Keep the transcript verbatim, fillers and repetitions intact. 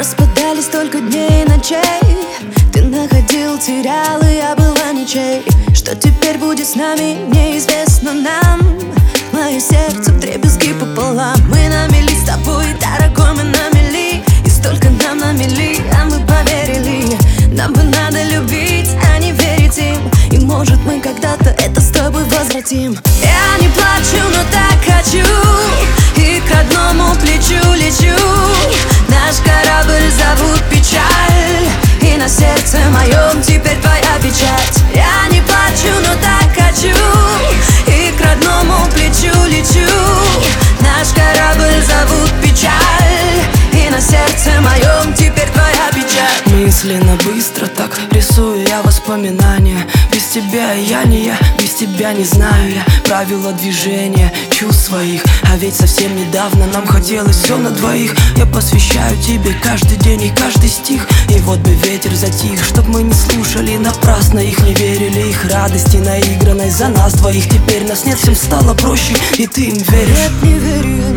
Распадались столько дней и ночей. Ты находил, терял, и я была ничей. Что теперь будет с нами, неизвестно нам. Мое сердце вдребезги пополам. Мы на мели с тобой, дорогой, мы на мели. И столько нам намели, а мы поверили. Нам бы надо любить, а не верить им. И может мы когда-то это с тобой возвратим. Я не плачу, но так хочу, и к родному плечу лечу. Наш корабль зовут печаль, и на сердце моем теперь твоя печать. Я не плачу, но так хочу, и к родному плечу лечу. Наш корабль зовут печаль, и на сердце моем теперь твоя печать. Мысленно быстро так рисую я воспоминания. Без тебя я не я, без тебя не знаю я правила движения чувств своих. А ведь совсем недавно нам хотелось все на двоих. Я посвящаю тебе каждый день и каждый стих. И вот бы ветер затих, чтоб мы не слушали напрасно их, не верили их радости наигранной за нас двоих. Теперь нас нет, всем стало проще, и ты им веришь. Нет, не верю